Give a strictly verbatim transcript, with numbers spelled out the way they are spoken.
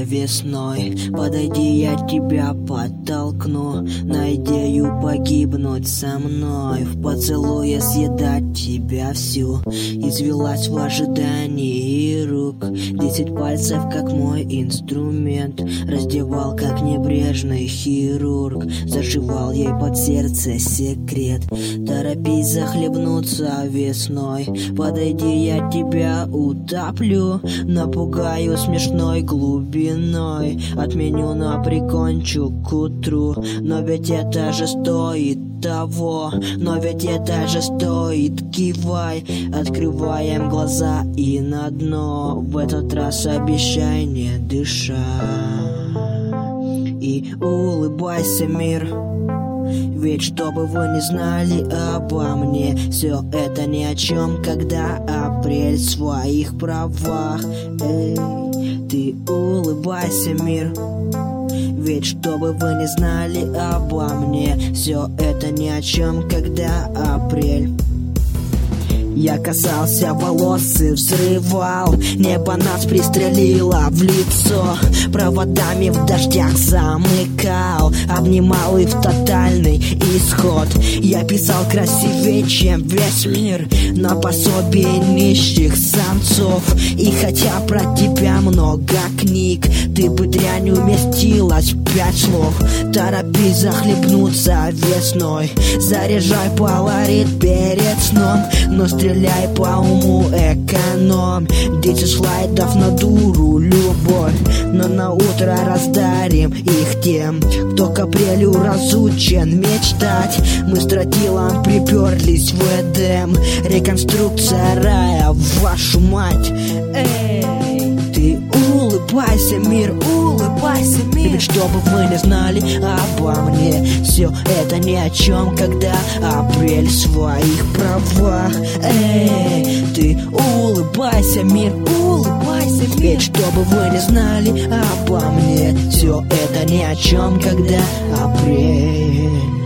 весной. Подойди, я тебя подтолкну на идею погибнуть со мной, в поцелуе съедать тебя всю. Извелась в ожидании рук, десять пальцев, как мой инструмент, раздевал, как небрежный хирург, зашивал ей под сердце секрет. Торопись захлебнуться весной, подойди, я тебя утоплю, напугаю смешной глубиной, отменю, но прикончу к утру. Но ведь это же стоит того, но ведь это же стоит, кивай. Открываем глаза и на дно, в этот раз обещай не дышать. И улыбайся, мир, ведь чтобы вы не знали обо мне, все это ни о чем, когда апрель в своих правах. Эй, ты улыбайся, мир, ведь чтобы вы не знали обо мне, все это ни о чем, когда апрель. Я касался волос и взрывал, небо нас пристрелило в лицо, проводами в дождях замыкал, обнимал и в тотальный исход. Я писал красивее, чем весь мир, на пособие нищих самцов. И хотя про тебя много книг, ты бы дрянь уместилась в пять слов. Торопись захлебнуться весной, заряжай поларит перед сном, но стреляй по уму, эконом. Десять слайдов на дуру любовь, но на утро раздарим их тем, кто к апрелю разучен мечтать. Мы с тротилом приперлись в Эдем, реконструкция рая, вашу мать. Эй, ты улыбайся, мир, улыбайся, мир, ведь чтобы вы не знали обо мне, все это ни о чем, когда апрель в своих правах. Эй, ты улыбайся, мир, улыбайся, мир, ведь чтобы вы не знали обо мне, все это ни о чем, когда апрель.